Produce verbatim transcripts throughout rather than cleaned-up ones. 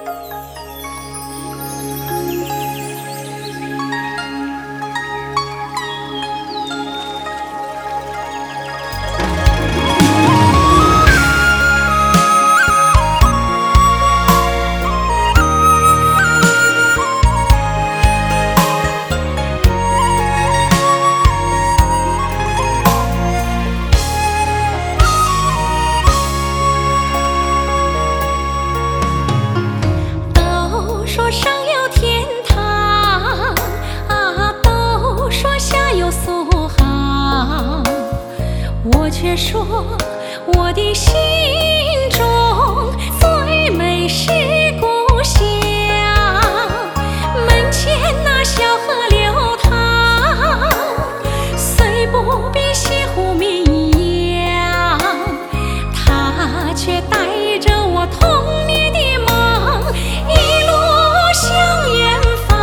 我却说，我的心中最美是故乡。门前那小河流淌，虽不比西湖名扬，它却带着我童年的梦，一路向远方。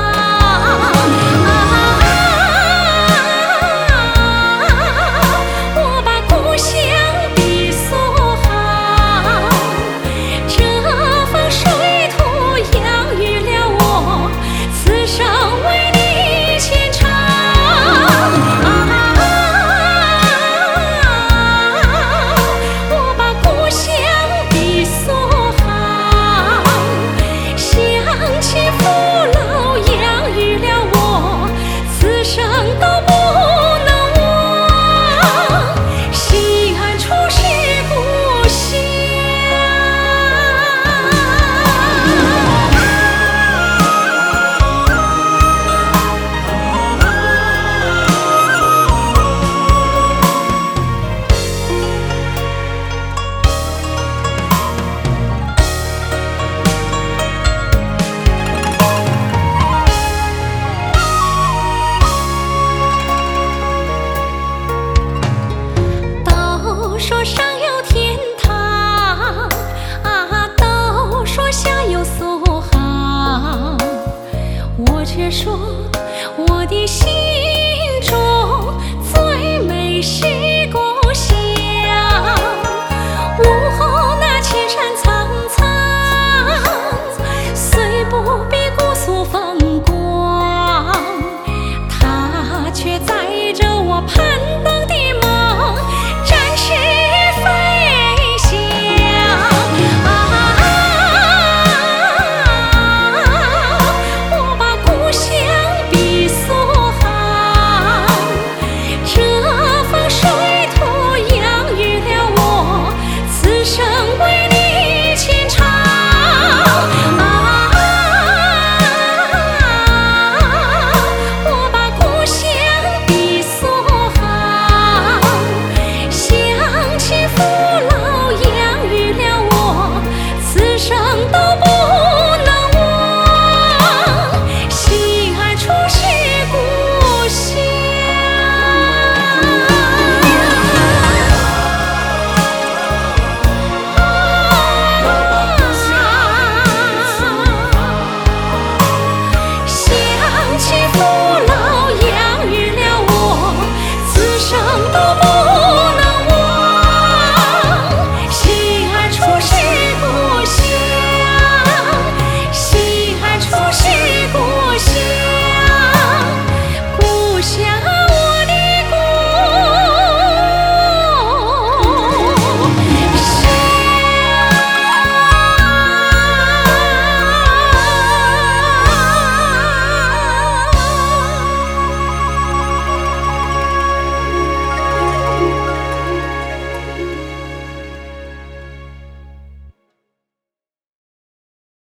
我把故乡比苏杭，这方水土养育了我，此生为你献唱。我把故乡比苏杭，乡亲父老养育了我，此生都不能忘。西安处是故乡。都说上有天堂啊，都说下有苏杭，我却说